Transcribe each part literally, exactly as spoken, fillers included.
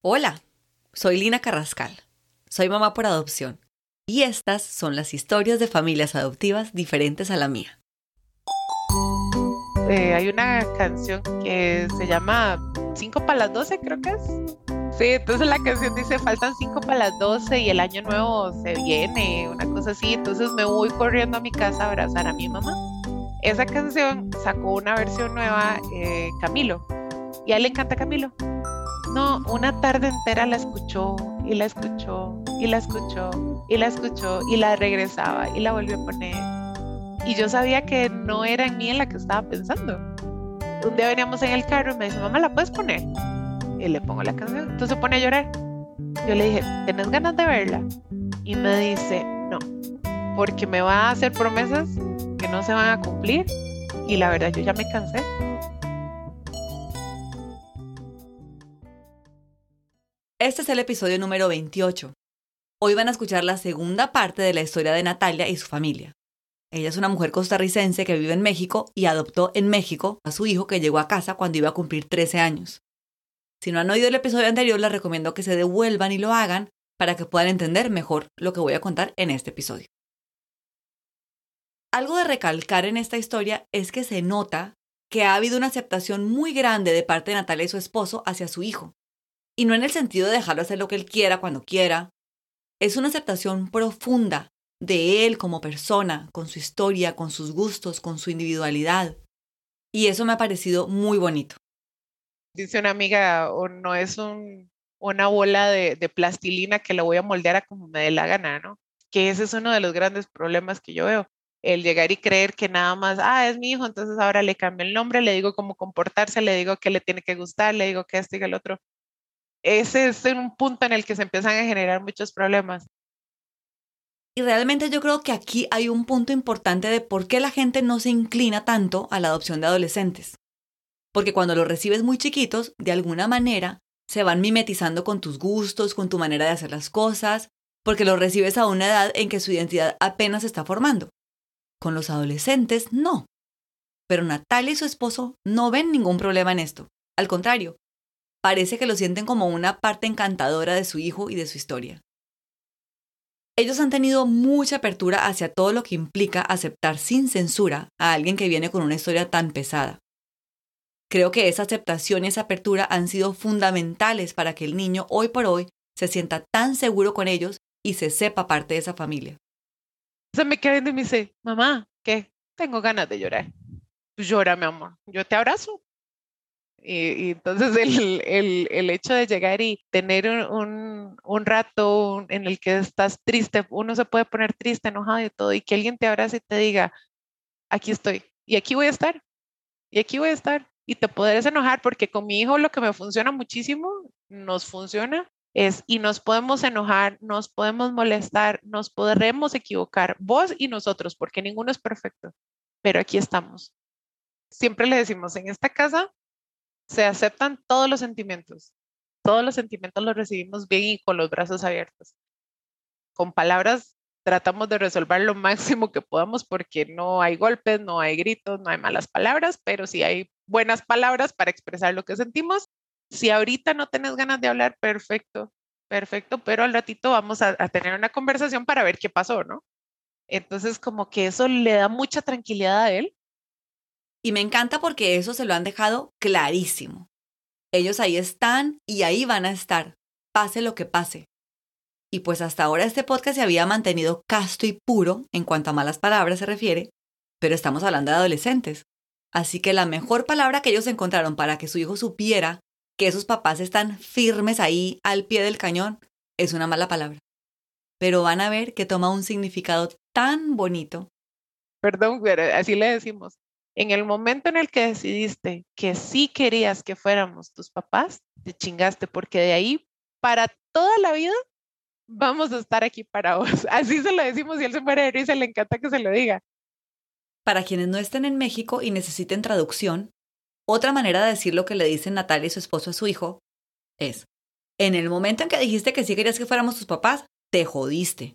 Hola, soy Lina Carrascal. Soy mamá por adopción. Y estas son las historias de familias adoptivas diferentes a la mía. Eh, hay una canción que se llama cinco para las doce, creo que es. Sí, entonces la canción dice, faltan cinco para las doce y el año nuevo se viene, una cosa así. Entonces me voy corriendo a mi casa a abrazar a mi mamá. Esa canción sacó una versión nueva, eh, Camilo, y a él le encanta Camilo. No, una tarde entera la escuchó y la escuchó y la escuchó y la escuchó y la regresaba y la volvió a poner. Y yo sabía que no era en mí en la que estaba pensando. Un día veníamos en el carro y me dice, mamá, ¿la puedes poner? Y le pongo la canción. Entonces se pone a llorar. Yo le dije, ¿tenés ganas de verla? Y me dice, no, porque me va a hacer promesas que no se van a cumplir. Y la verdad, yo ya me cansé. Este es el episodio número veintiocho. Hoy van a escuchar la segunda parte de la historia de Natalia y su familia. Ella es una mujer costarricense que vive en México y adoptó en México a su hijo que llegó a casa cuando iba a cumplir trece años. Si no han oído el episodio anterior, les recomiendo que se devuelvan y lo hagan para que puedan entender mejor lo que voy a contar en este episodio. Algo de recalcar en esta historia es que se nota que ha habido una aceptación muy grande de parte de Natalia y su esposo hacia su hijo. Y no en el sentido de dejarlo hacer lo que él quiera cuando quiera. Es una aceptación profunda de él como persona, con su historia, con sus gustos, con su individualidad. Y eso me ha parecido muy bonito. Dice una amiga, o no es un, una bola de, de plastilina que la voy a moldear a como me dé la gana, ¿no? Que ese es uno de los grandes problemas que yo veo. El llegar y creer que nada más, ah, es mi hijo, entonces ahora le cambio el nombre, le digo cómo comportarse, le digo qué le tiene que gustar, le digo que esto y que el otro. Ese es un punto en el que se empiezan a generar muchos problemas. Y realmente yo creo que aquí hay un punto importante de por qué la gente no se inclina tanto a la adopción de adolescentes. Porque cuando los recibes muy chiquitos, de alguna manera, se van mimetizando con tus gustos, con tu manera de hacer las cosas, porque los recibes a una edad en que su identidad apenas se está formando. Con los adolescentes, no. Pero Natalia y su esposo no ven ningún problema en esto. Al contrario, parece que lo sienten como una parte encantadora de su hijo y de su historia. Ellos han tenido mucha apertura hacia todo lo que implica aceptar sin censura a alguien que viene con una historia tan pesada. Creo que esa aceptación y esa apertura han sido fundamentales para que el niño hoy por hoy se sienta tan seguro con ellos y se sepa parte de esa familia. Se me queda viendo y me dice, mamá, ¿qué? Tengo ganas de llorar. Pues llora, mi amor, yo te abrazo. Y, y entonces el, el, el hecho de llegar y tener un, un, un rato en el que estás triste, uno se puede poner triste, enojado y todo, y que alguien te abrace y te diga, aquí estoy, y aquí voy a estar, y aquí voy a estar, y te podrás enojar, porque con mi hijo lo que me funciona muchísimo, nos funciona, es, y nos podemos enojar, nos podemos molestar, nos podremos equivocar, vos y nosotros, porque ninguno es perfecto, pero aquí estamos. Siempre le decimos, en esta casa se aceptan todos los sentimientos. Todos los sentimientos los recibimos bien y con los brazos abiertos. Con palabras tratamos de resolver lo máximo que podamos porque no hay golpes, no hay gritos, no hay malas palabras, pero sí hay buenas palabras para expresar lo que sentimos. Si ahorita no tenés ganas de hablar, perfecto, perfecto, pero al ratito vamos a, a tener una conversación para ver qué pasó, ¿no? Entonces como que eso le da mucha tranquilidad a él. Y me encanta porque eso se lo han dejado clarísimo. Ellos ahí están y ahí van a estar, pase lo que pase. Y pues hasta ahora este podcast se había mantenido casto y puro en cuanto a malas palabras se refiere, pero estamos hablando de adolescentes. Así que la mejor palabra que ellos encontraron para que su hijo supiera que esos papás están firmes ahí al pie del cañón es una mala palabra. Pero van a ver que toma un significado tan bonito. Perdón, pero así le decimos. En el momento en el que decidiste que sí querías que fuéramos tus papás, te chingaste, porque de ahí para toda la vida vamos a estar aquí para vos. Así se lo decimos y él se muere de risa, le encanta que se lo diga. Para quienes no estén en México y necesiten traducción, otra manera de decir lo que le dicen Natalia y su esposo a su hijo es: en el momento en que dijiste que sí querías que fuéramos tus papás, te jodiste.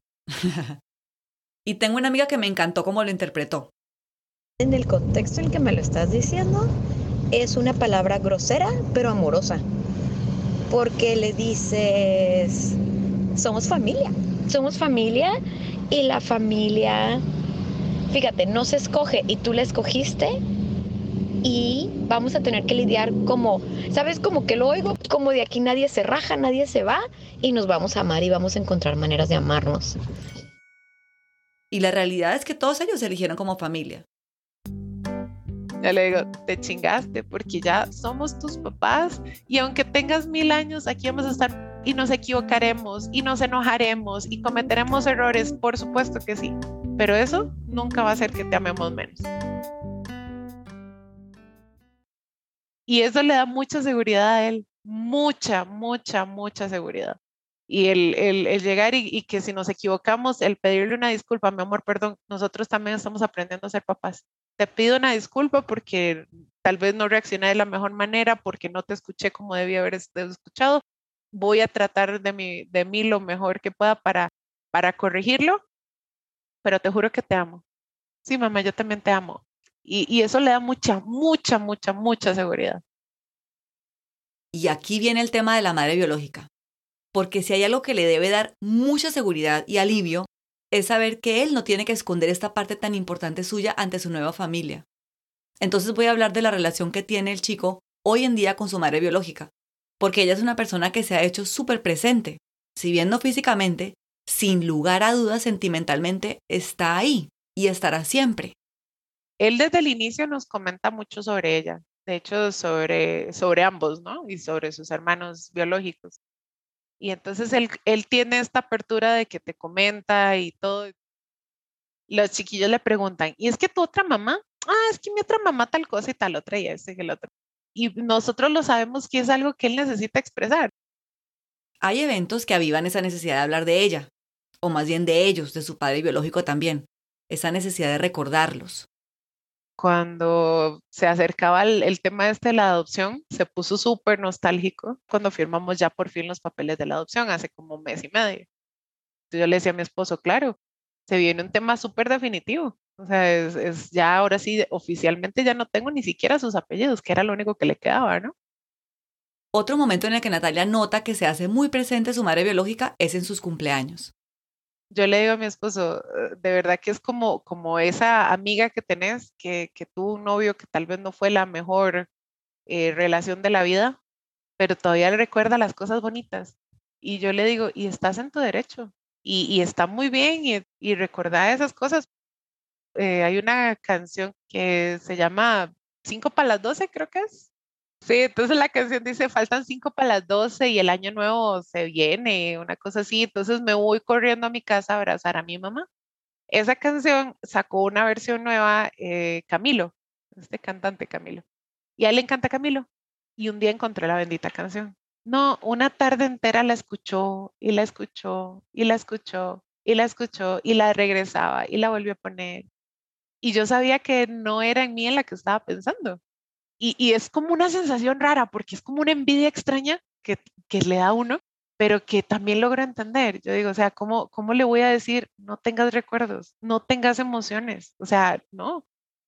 Y tengo una amiga que me encantó cómo lo interpretó. En el contexto en el que me lo estás diciendo, es una palabra grosera, pero amorosa. porque le dices, somos familia, somos familia y la familia, fíjate, no se escoge y tú la escogiste y vamos a tener que lidiar como, ¿sabes? Como que lo oigo, como de aquí nadie se raja, nadie se va y nos vamos a amar y vamos a encontrar maneras de amarnos. Y la realidad es que todos ellos se eligieron como familia. Yo le digo, te chingaste porque ya somos tus papás y aunque tengas mil años, aquí vamos a estar y nos equivocaremos y nos enojaremos y cometeremos errores, por supuesto que sí, pero eso nunca va a hacer que te amemos menos. Y eso le da mucha seguridad a él, mucha, mucha, mucha seguridad. Y el, el, el llegar y, y que si nos equivocamos, el pedirle una disculpa, mi amor, perdón, nosotros también estamos aprendiendo a ser papás. Te pido una disculpa porque tal vez no reaccioné de la mejor manera, porque no te escuché como debía haber escuchado. Voy a tratar de mí, de mí lo mejor que pueda para, para corregirlo, pero te juro que te amo. Sí, mamá, yo también te amo. Y, y eso le da mucha, mucha, mucha, mucha seguridad. Y aquí viene el tema de la madre biológica. Porque si hay algo que le debe dar mucha seguridad y alivio, es saber que él no tiene que esconder esta parte tan importante suya ante su nueva familia. Entonces voy a hablar de la relación que tiene el chico hoy en día con su madre biológica, porque ella es una persona que se ha hecho súper presente. Si bien no físicamente, sin lugar a dudas sentimentalmente está ahí y estará siempre. Él desde el inicio nos comenta mucho sobre ella, de hecho sobre, sobre ambos, ¿no? Y sobre sus hermanos biológicos. Y entonces él, él tiene esta apertura de que te comenta y todo. Los chiquillos le preguntan, ¿y es que tu otra mamá? Ah, es que mi otra mamá tal cosa y tal otra y ese y el otro. Y nosotros lo sabemos que es algo que él necesita expresar. Hay eventos que avivan esa necesidad de hablar de ella, o más bien de ellos, de su padre biológico también, esa necesidad de recordarlos. Cuando se acercaba el, el tema este de la adopción, se puso súper nostálgico cuando firmamos ya por fin los papeles de la adopción, hace como un mes y medio. Entonces yo le decía a mi esposo, claro, se viene un tema súper definitivo. O sea, es, es ya ahora sí, oficialmente ya no tengo ni siquiera sus apellidos, que era lo único que le quedaba, ¿no? Otro momento en el que Natalia nota que se hace muy presente su madre biológica es en sus cumpleaños. Yo le digo a mi esposo, de verdad que es como, como esa amiga que tenés, que, que tuvo un novio que tal vez no fue la mejor eh, relación de la vida, pero todavía le recuerda las cosas bonitas. Y yo le digo, y estás en tu derecho, y, y está muy bien, y, y recordar esas cosas. Eh, hay una canción que se llama Cinco para las doce, creo que es. Sí, entonces la canción dice, faltan cinco para las doce y el año nuevo se viene, una cosa así. Entonces me voy corriendo a mi casa a abrazar a mi mamá. Esa canción sacó una versión nueva, eh, Camilo, este cantante Camilo. Y a él le encanta Camilo. Y un día encontré la bendita canción. No, una tarde entera la escuchó y la escuchó y la escuchó y la escuchó y la regresaba y la volvió a poner. Y yo sabía que no era en mí en la que estaba pensando. Y, y es como una sensación rara, porque es como una envidia extraña que, que le da a uno, pero que también logro entender. Yo digo, o sea, ¿cómo, ¿cómo le voy a decir, no tengas recuerdos, no tengas emociones? O sea, no.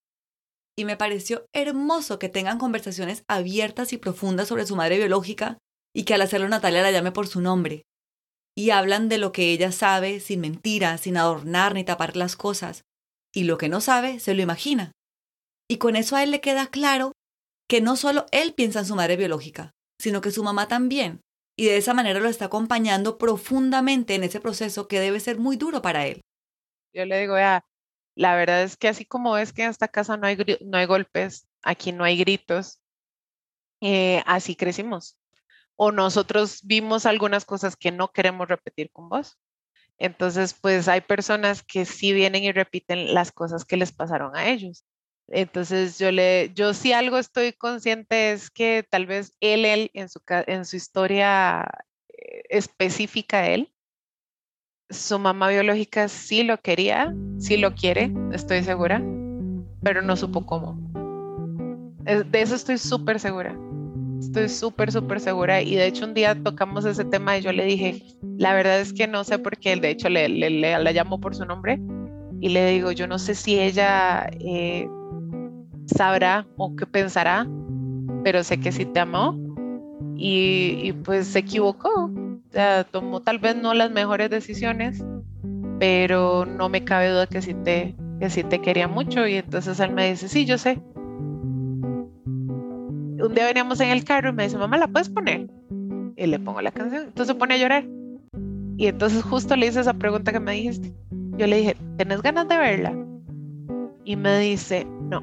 Y me pareció hermoso que tengan conversaciones abiertas y profundas sobre su madre biológica y que al hacerlo Natalia la llame por su nombre. Y hablan de lo que ella sabe sin mentiras, sin adornar ni tapar las cosas. Y lo que no sabe, se lo imagina. Y con eso a él le queda claro que no solo él piensa en su madre biológica, sino que su mamá también. Y de esa manera lo está acompañando profundamente en ese proceso que debe ser muy duro para él. Yo le digo, vea, la verdad es que así como es que en esta casa no hay, gri- no hay golpes, aquí no hay gritos, eh, así crecimos. O nosotros vimos algunas cosas que no queremos repetir con vos. Entonces, pues hay personas que sí vienen y repiten las cosas que les pasaron a ellos. Entonces, yo le, yo sí algo estoy consciente es que tal vez él, él en su, ca- en su historia eh, específica, él, su mamá biológica sí lo quería, sí lo quiere, estoy segura, pero no supo cómo. Es- De eso estoy súper segura. Estoy súper, súper segura. Y de hecho un día tocamos ese tema y yo le dije, la verdad es que no sé por qué, de hecho le, le, le- la llamo por su nombre y le digo, yo no sé si ella eh, sabrá o qué pensará, pero sé que sí te amó y, y pues se equivocó. O sea, tomó tal vez no las mejores decisiones, pero no me cabe duda que sí te, que sí te quería mucho. Y entonces él me dice, sí, yo sé. Un día veníamos en el carro y me dice, mamá, ¿la puedes poner? Y le pongo la canción. Entonces se pone a llorar. Y entonces justo le hice esa pregunta que me dijiste. Yo le dije, ¿tenés ganas de verla? Y me dice, no,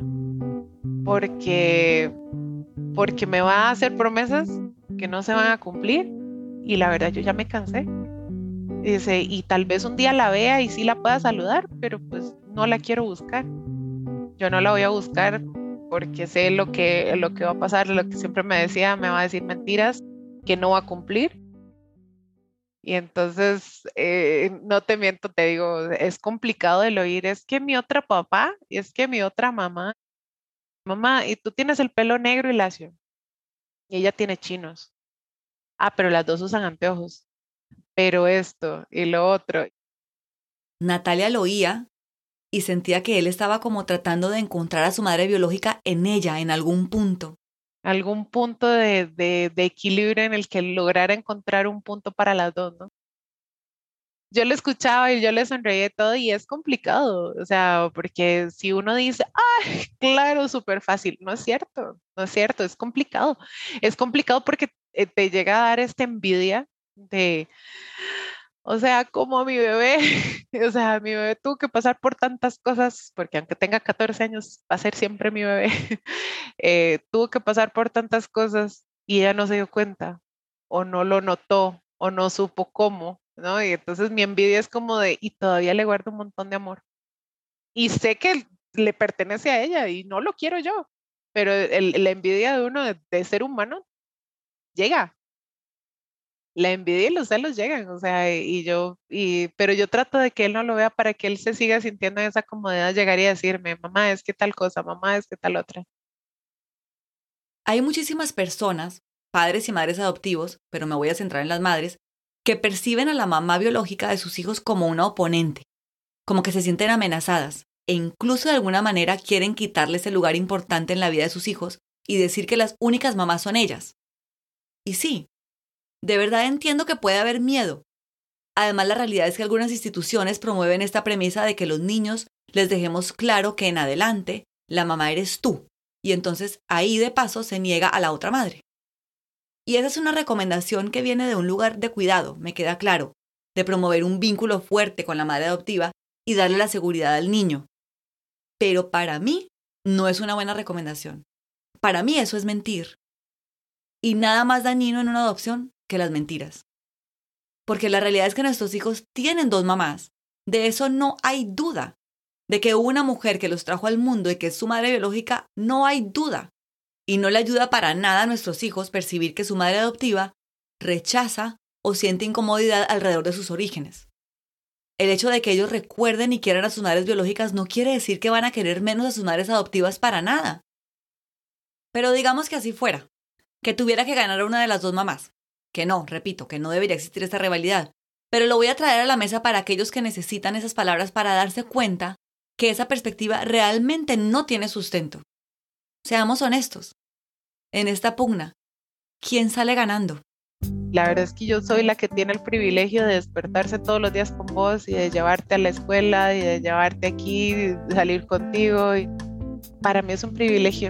porque, porque me va a hacer promesas que no se van a cumplir. Y la verdad, yo ya me cansé. Y dice, y tal vez un día la vea y sí la pueda saludar, pero pues no la quiero buscar. Yo no la voy a buscar porque sé lo que, lo que va a pasar, lo que siempre me decía, me va a decir mentiras que no va a cumplir. Y entonces, eh, no te miento, te digo, es complicado el oír, es que mi otra papá, y es que mi otra mamá, mamá, y tú tienes el pelo negro y lacio, y ella tiene chinos. Ah, pero las dos usan anteojos, pero esto y lo otro. Natalia lo oía y sentía que él estaba como tratando de encontrar a su madre biológica en ella, en algún punto. Algún punto de, de, de equilibrio en el que lograra encontrar un punto para las dos, ¿no? Yo le escuchaba y yo le sonreía y todo y es complicado, o sea, porque si uno dice, ay, claro, súper fácil, no es cierto, no es cierto, es complicado. Es complicado porque eh, te llega a dar esta envidia de, o sea, como mi bebé, o sea, mi bebé tuvo que pasar por tantas cosas, porque aunque tenga catorce años, va a ser siempre mi bebé, eh, tuvo que pasar por tantas cosas y ella no se dio cuenta, o no lo notó, o no supo cómo, ¿no? Y entonces mi envidia es como de, y todavía le guardo un montón de amor. Y sé que le pertenece a ella y no lo quiero yo, pero el- la envidia de uno de, de ser humano llega. La envidia y los celos llegan, o sea, y yo, y, pero yo trato de que él no lo vea para que él se siga sintiendo en esa comodidad, llegaría a decirme, mamá, es que tal cosa, mamá, es que tal otra. Hay muchísimas personas, padres y madres adoptivos, pero me voy a centrar en las madres, que perciben a la mamá biológica de sus hijos como una oponente, como que se sienten amenazadas e incluso de alguna manera quieren quitarles el lugar importante en la vida de sus hijos y decir que las únicas mamás son ellas. Y sí, de verdad entiendo que puede haber miedo. Además, la realidad es que algunas instituciones promueven esta premisa de que los niños les dejemos claro que en adelante la mamá eres tú, y entonces ahí de paso se niega a la otra madre. Y esa es una recomendación que viene de un lugar de cuidado, me queda claro, de promover un vínculo fuerte con la madre adoptiva y darle la seguridad al niño. Pero para mí no es una buena recomendación. Para mí eso es mentir. Y nada más dañino en una adopción que las mentiras. Porque la realidad es que nuestros hijos tienen dos mamás. De eso no hay duda. De que hubo una mujer que los trajo al mundo y que es su madre biológica, no hay duda. Y no le ayuda para nada a nuestros hijos percibir que su madre adoptiva rechaza o siente incomodidad alrededor de sus orígenes. El hecho de que ellos recuerden y quieran a sus madres biológicas no quiere decir que van a querer menos a sus madres adoptivas para nada. Pero digamos que así fuera, que tuviera que ganar a una de las dos mamás. Que no, repito, que no debería existir esta rivalidad. Pero lo voy a traer a la mesa para aquellos que necesitan esas palabras para darse cuenta que esa perspectiva realmente no tiene sustento. Seamos honestos. En esta pugna, ¿quién sale ganando? La verdad es que yo soy la que tiene el privilegio de despertarse todos los días con vos y de llevarte a la escuela y de llevarte aquí, de salir contigo. Y para mí es un privilegio.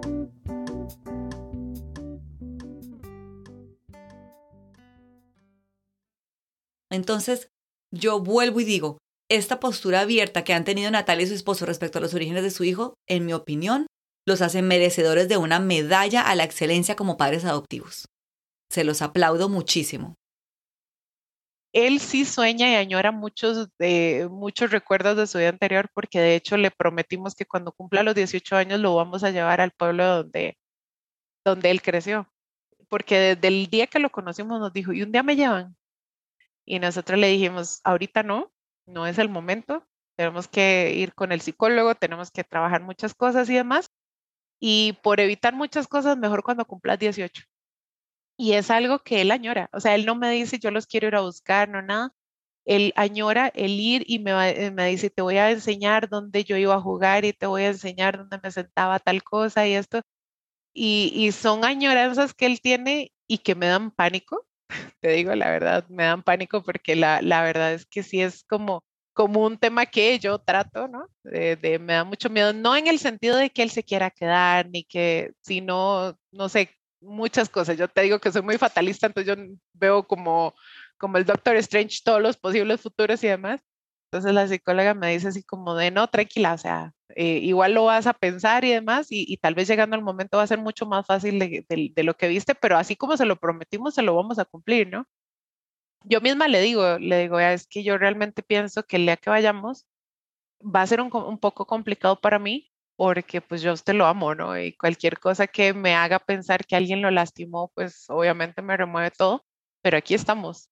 Entonces, yo vuelvo y digo, esta postura abierta que han tenido Natalia y su esposo respecto a los orígenes de su hijo, en mi opinión, los hace merecedores de una medalla a la excelencia como padres adoptivos. Se los aplaudo muchísimo. Él sí sueña y añora muchos, de, muchos recuerdos de su vida anterior porque de hecho le prometimos que cuando cumpla los dieciocho años lo vamos a llevar al pueblo donde, donde él creció. Porque desde el día que lo conocimos nos dijo, y un día me llevan. Y nosotros le dijimos, ahorita no, no es el momento, tenemos que ir con el psicólogo, tenemos que trabajar muchas cosas y demás. Y por evitar muchas cosas, mejor cuando cumplas dieciocho. Y es algo que él añora. O sea, él no me dice, yo los quiero ir a buscar, no nada. Él añora el ir y me, va- eh, me dice, te voy a enseñar dónde yo iba a jugar y te voy a enseñar dónde me sentaba tal cosa y esto. Y, y son añoranzas que él tiene y que me dan pánico. Te digo la verdad, me dan pánico porque la, la verdad es que sí es como, como un tema que yo trato, ¿no? De, de- me da mucho miedo, no en el sentido de que él se quiera quedar, ni que, sino, no sé, muchas cosas. Yo te digo que soy muy fatalista, entonces yo veo como, como el Doctor Strange todos los posibles futuros y demás. Entonces la psicóloga me dice así como de, no, tranquila, o sea, eh, igual lo vas a pensar y demás, y, y tal vez llegando al momento va a ser mucho más fácil de, de- de lo que viste, pero así como se lo prometimos, se lo vamos a cumplir, ¿no? Yo misma le digo, le digo, "Ya, es que yo realmente pienso que el día que vayamos va a ser un, co- un poco complicado para mí, porque pues yo a usted lo amo, ¿no? Y cualquier cosa que me haga pensar que alguien lo lastimó, pues obviamente me remueve todo, pero aquí estamos.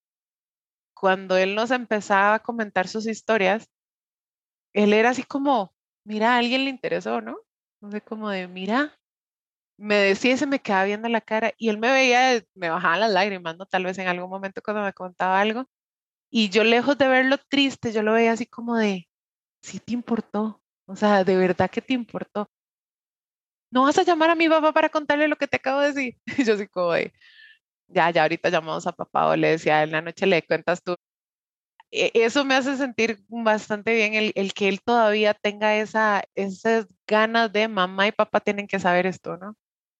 Cuando él nos empezaba a comentar sus historias, él era así como, mira, a alguien le interesó, ¿no? No sé, como de, mira, me decía y se me quedaba viendo la cara y él me veía, me bajaban las lágrimas, ¿no? Tal vez en algún momento cuando me contaba algo y yo lejos de verlo triste, yo lo veía así como de, sí te importó, o sea, de verdad que te importó. ¿No vas a llamar a mi papá para contarle lo que te acabo de decir? Y yo así como de, ya, ya, ahorita llamamos a papá o le decía, en la noche le cuentas tú. e- Eso me hace sentir bastante bien el, el que él todavía tenga esa, esas ganas de mamá y papá tienen que saber esto, ¿no?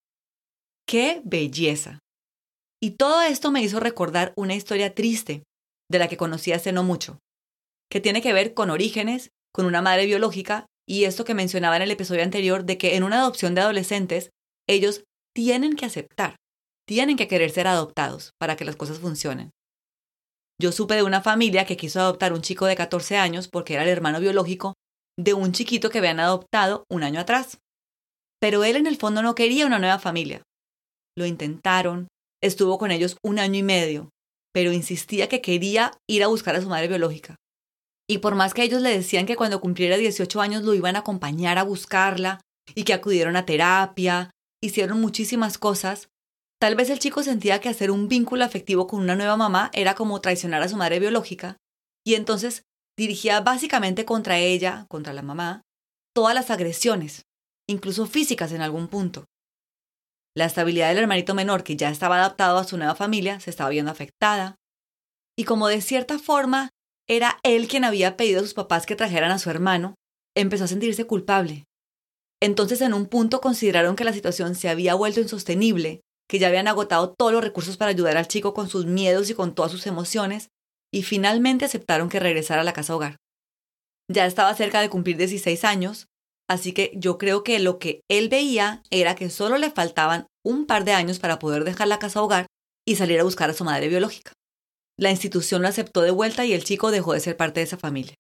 ¡Qué belleza! Y todo esto me hizo recordar una historia triste de la que conocí hace no mucho, que tiene que ver con orígenes, con una madre biológica y esto que mencionaba en el episodio anterior de que en una adopción de adolescentes, ellos tienen que aceptar, tienen que querer ser adoptados para que las cosas funcionen. Yo supe de una familia que quiso adoptar un chico de catorce años porque era el hermano biológico de un chiquito que habían adoptado un año atrás. Pero él en el fondo no quería una nueva familia. Lo intentaron, estuvo con ellos un año y medio, pero insistía que quería ir a buscar a su madre biológica. Y por más que ellos le decían que cuando cumpliera dieciocho años lo iban a acompañar a buscarla y que acudieron a terapia, hicieron muchísimas cosas, tal vez el chico sentía que hacer un vínculo afectivo con una nueva mamá era como traicionar a su madre biológica y entonces dirigía básicamente contra ella, contra la mamá, todas las agresiones, incluso físicas en algún punto. La estabilidad del hermanito menor, que ya estaba adaptado a su nueva familia, se estaba viendo afectada. Y como de cierta forma era él quien había pedido a sus papás que trajeran a su hermano, empezó a sentirse culpable. Entonces en un punto consideraron que la situación se había vuelto insostenible, que ya habían agotado todos los recursos para ayudar al chico con sus miedos y con todas sus emociones, y finalmente aceptaron que regresara a la casa hogar. Ya estaba cerca de cumplir dieciséis años, así que yo creo que lo que él veía era que solo le faltaban un par de años para poder dejar la casa hogar y salir a buscar a su madre biológica. La institución lo aceptó de vuelta y el chico dejó de ser parte de esa familia.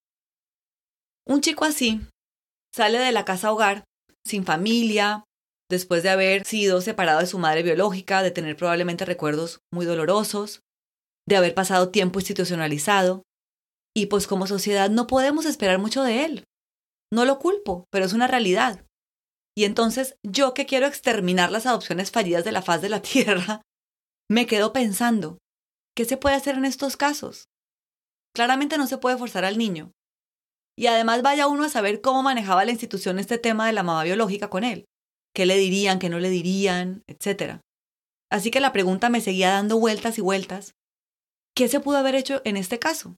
Un chico así sale de la casa hogar sin familia, después de haber sido separado de su madre biológica, de tener probablemente recuerdos muy dolorosos, de haber pasado tiempo institucionalizado, y pues como sociedad no podemos esperar mucho de él. No lo culpo, pero es una realidad. Y entonces yo que quiero exterminar las adopciones fallidas de la faz de la tierra, me quedo pensando, ¿qué se puede hacer en estos casos? Claramente no se puede forzar al niño. Y además vaya uno a saber cómo manejaba la institución este tema de la mamá biológica con él. ¿Qué le dirían, qué no le dirían, etcétera? Así que la pregunta me seguía dando vueltas y vueltas. ¿Qué se pudo haber hecho en este caso?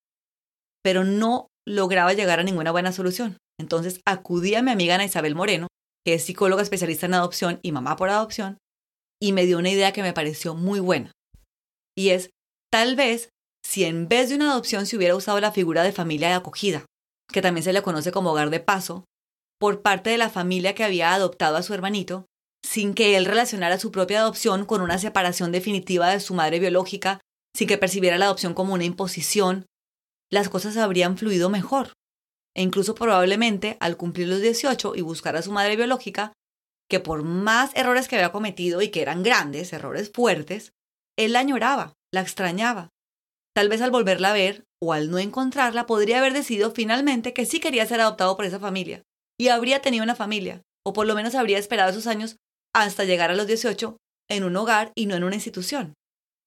Pero no lograba llegar a ninguna buena solución. Entonces acudí a mi amiga Ana Isabel Moreno, que es psicóloga especialista en adopción y mamá por adopción, y me dio una idea que me pareció muy buena. Y es, tal vez, si en vez de una adopción se hubiera usado la figura de familia de acogida, que también se le conoce como hogar de paso, por parte de la familia que había adoptado a su hermanito, sin que él relacionara su propia adopción con una separación definitiva de su madre biológica, sin que percibiera la adopción como una imposición, las cosas habrían fluido mejor. E incluso probablemente, al cumplir los dieciocho y buscar a su madre biológica, que por más errores que había cometido y que eran grandes, errores fuertes, él la añoraba, la extrañaba. Tal vez al volverla a ver o al no encontrarla, podría haber decidido finalmente que sí quería ser adoptado por esa familia y habría tenido una familia, o por lo menos habría esperado esos años hasta llegar a los dieciocho en un hogar y no en una institución.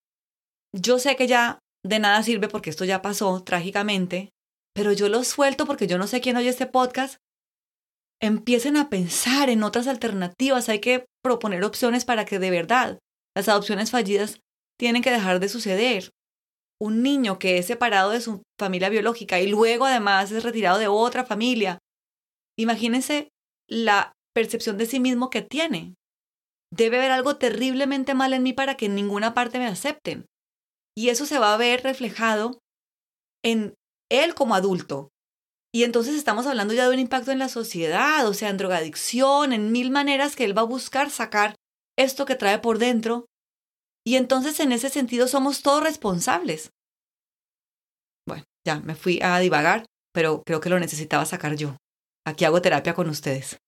Yo sé que ya de nada sirve porque esto ya pasó trágicamente, pero yo lo suelto porque yo no sé quién oye este podcast. Empiecen a pensar en otras alternativas, hay que proponer opciones para que de verdad las adopciones fallidas tienen que dejar de suceder. Un niño que es separado de su familia biológica y luego además es retirado de otra familia, imagínense la percepción de sí mismo que tiene. Debe haber algo terriblemente mal en mí para que en ninguna parte me acepten. Y eso se va a ver reflejado en él como adulto. Y entonces estamos hablando ya de un impacto en la sociedad, o sea, en drogadicción, en mil maneras que él va a buscar sacar esto que trae por dentro. Y entonces en ese sentido somos todos responsables. Bueno, ya me fui a divagar, pero creo que lo necesitaba sacar yo. Aquí hago terapia con ustedes.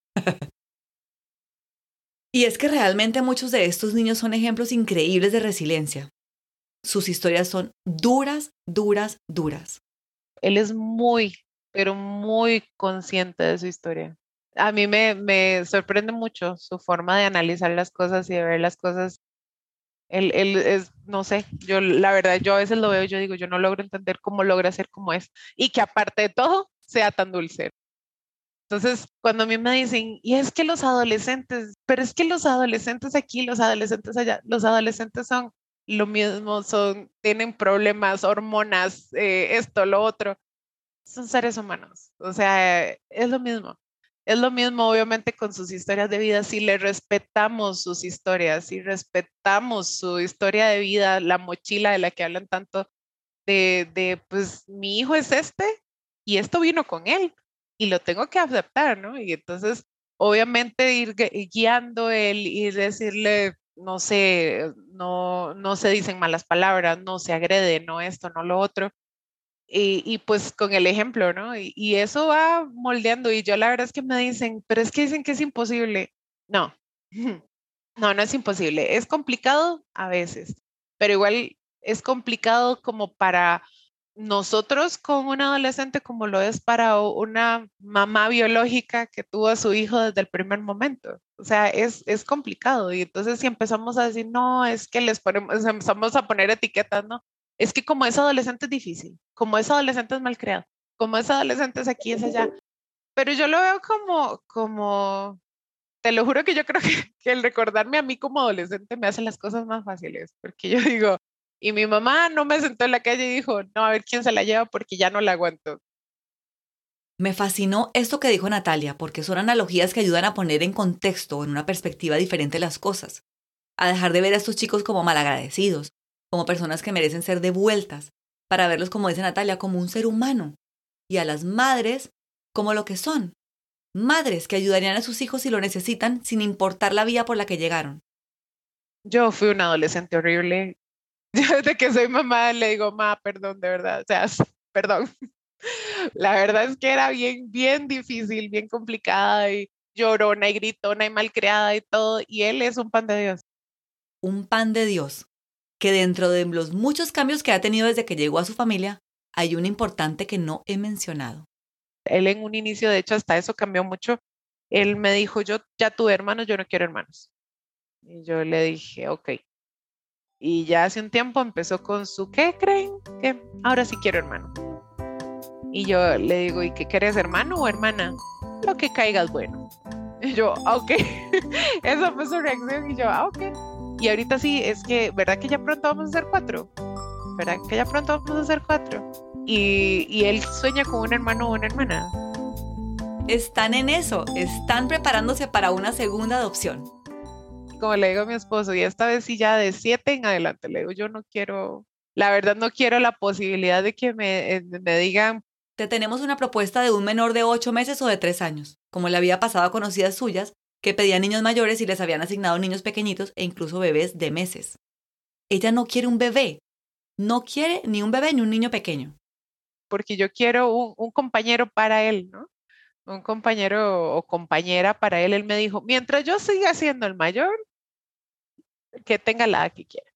Y es que realmente muchos de estos niños son ejemplos increíbles de resiliencia. Sus historias son duras, duras, duras. Él es muy, pero muy consciente de su historia. A mí me, me sorprende mucho su forma de analizar las cosas y de ver las cosas. Él, él es, no sé, yo la verdad, yo a veces lo veo y yo digo, yo no logro entender cómo logra ser como es. Y que aparte de todo, sea tan dulce. Entonces, cuando a mí me dicen, y es que los adolescentes, pero es que los adolescentes aquí, los adolescentes allá, los adolescentes son lo mismo, son, tienen problemas, hormonas, eh, esto, lo otro, son seres humanos, o sea, es lo mismo. Es lo mismo, obviamente, con sus historias de vida. Si le respetamos sus historias, si respetamos su historia de vida, la mochila de la que hablan tanto, de, de pues mi hijo es este y esto vino con él y lo tengo que aceptar, ¿no? Y entonces, obviamente, ir gui- guiando él y decirle, no sé, no, no se dicen malas palabras, no se agrede, no esto, no lo otro. Y, y pues con el ejemplo, ¿no? Y, y eso va moldeando. Y yo la verdad es que me dicen, pero es que dicen que es imposible. No, no, no es imposible. Es complicado a veces, pero igual es complicado como para nosotros con un adolescente como lo es para o- una mamá biológica que tuvo a su hijo desde el primer momento. O sea, es, es complicado. Y entonces si empezamos a decir, no, es que les ponemos, empezamos a poner etiquetas, ¿no? Es que como es adolescente es difícil, como es adolescente es malcriado, como es adolescente es aquí, es allá. Pero yo lo veo como, como, te lo juro que yo creo que, que el recordarme a mí como adolescente me hace las cosas más fáciles, porque yo digo, y mi mamá no me sentó en la calle y dijo, no, a ver quién se la lleva porque ya no la aguanto. Me fascinó esto que dijo Natalia, porque son analogías que ayudan a poner en contexto, en una perspectiva diferente las cosas, a dejar de ver a estos chicos como malagradecidos, como personas que merecen ser devueltas, para verlos, como dice Natalia, como un ser humano, y a las madres como lo que son, madres que ayudarían a sus hijos si lo necesitan, sin importar la vía por la que llegaron. Yo fui una adolescente horrible. Yo desde que soy mamá le digo, ma, perdón, de verdad, o sea, perdón. La verdad es que era bien, bien difícil, bien complicada y llorona y gritona y malcriada y todo. Y él es un pan de Dios. Un pan de Dios, que dentro de los muchos cambios que ha tenido desde que llegó a su familia, hay un importante que no he mencionado. Él en un inicio, de hecho, hasta eso cambió mucho. Él me dijo, yo ya tuve hermanos, yo no quiero hermanos. Y yo le dije, ok. Y ya hace un tiempo empezó con su, ¿qué creen? Que ahora sí quiero hermano. Y yo le digo, ¿y qué querés, hermano o hermana? Lo que caigas bueno. Y yo, "Ah, ok". Esa fue su reacción y yo, ah, ok. Y ahorita sí, es que, ¿verdad que ya pronto vamos a ser cuatro? ¿Verdad que ya pronto vamos a ser cuatro? Y, y él sueña con un hermano o una hermana. Están en eso, están preparándose para una segunda adopción. Como le digo a mi esposo, y esta vez sí ya de siete en adelante, le digo, yo no quiero, la verdad no quiero la posibilidad de que me, eh, me digan, Te tenemos una propuesta de un menor de ocho meses o de tres años, como le había pasado a conocidas suyas, que pedían niños mayores y les habían asignado niños pequeñitos e incluso bebés de meses. Ella no quiere un bebé, no quiere ni un bebé ni un niño pequeño. porque yo quiero un, un compañero para él, ¿no? Un compañero o compañera para él. Él me dijo, mientras yo siga siendo el mayor, que tenga la edad que quiera.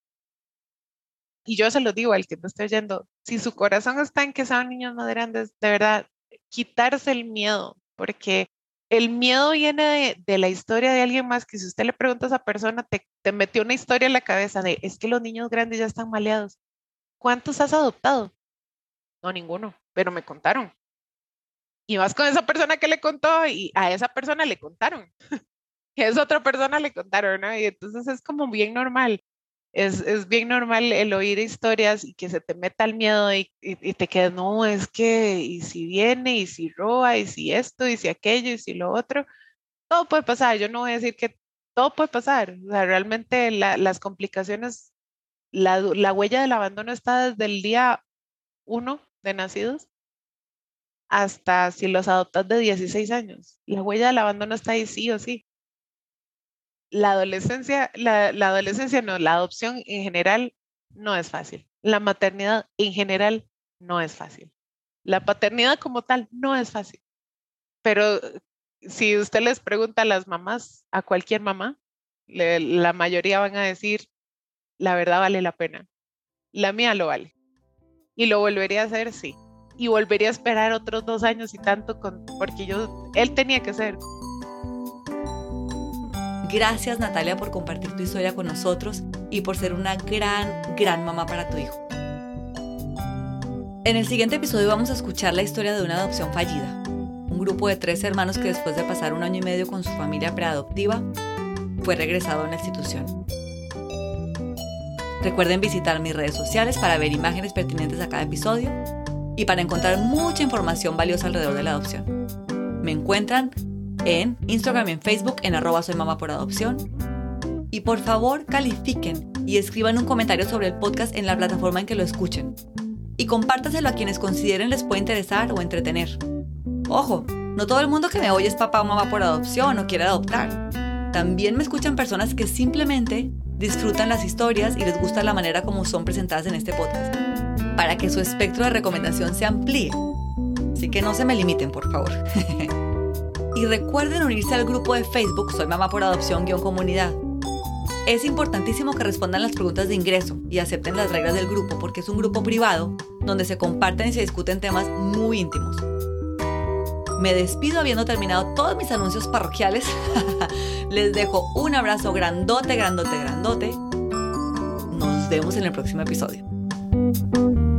Y yo se lo digo al que no esté oyendo, si su corazón está en que sean niños más grandes, de verdad, quitarse el miedo, porque el miedo viene de, de la historia de alguien más, que si usted le pregunta a esa persona, te, te metió una historia en la cabeza de, es que los niños grandes ya están maleados. ¿Cuántos has adoptado? No, ninguno, pero me contaron. Y vas con esa persona que le contó y a esa persona le contaron. que es otra persona le contaron, ¿no? Y entonces es como bien normal. Es, es bien normal el oír historias y que se te meta el miedo y, y, y te quedes, no, es que, y si viene, y si roba, y si esto, y si aquello, y si lo otro, todo puede pasar. Yo no voy a decir que todo puede pasar. O sea, realmente la, las complicaciones, la, la huella del abandono está desde el día uno de nacidos hasta si los adoptas de dieciséis años. La huella del abandono está ahí sí o sí. La adolescencia, la, la adolescencia no, la adopción en general no es fácil. La maternidad en general no es fácil. La paternidad como tal no es fácil. Pero si usted les pregunta a las mamás, a cualquier mamá, le, la mayoría van a decir, la verdad vale la pena. La mía lo vale. Y lo volvería a hacer, sí. Y volvería a esperar otros dos años y tanto, con, porque yo, él tenía que ser. Gracias, Natalia, por compartir tu historia con nosotros y por ser una gran, gran mamá para tu hijo. En el siguiente episodio vamos a escuchar la historia de una adopción fallida. Un grupo de tres hermanos que después de pasar un año y medio con su familia preadoptiva, fue regresado a una institución. Recuerden visitar mis redes sociales para ver imágenes pertinentes a cada episodio y para encontrar mucha información valiosa alrededor de la adopción. Me encuentran en Instagram y en Facebook en arroba soy mamá por adopción. Y por favor califiquen y escriban un comentario sobre el podcast en la plataforma en que lo escuchen. Y compártaselo a quienes consideren les puede interesar o entretener. Ojo, no todo el mundo que me oye es papá o mamá por adopción o quiere adoptar. También me escuchan personas que simplemente disfrutan las historias y les gusta la manera como son presentadas en este podcast, para que su espectro de recomendación se amplíe. Así que no se me limiten, por favor. Y recuerden unirse al grupo de Facebook Soy Mamá por Adopción-Comunidad. Es importantísimo que respondan las preguntas de ingreso y acepten las reglas del grupo porque es un grupo privado donde se comparten y se discuten temas muy íntimos. Me despido habiendo terminado todos mis anuncios parroquiales. Les dejo un abrazo grandote, grandote, grandote. Nos vemos en el próximo episodio.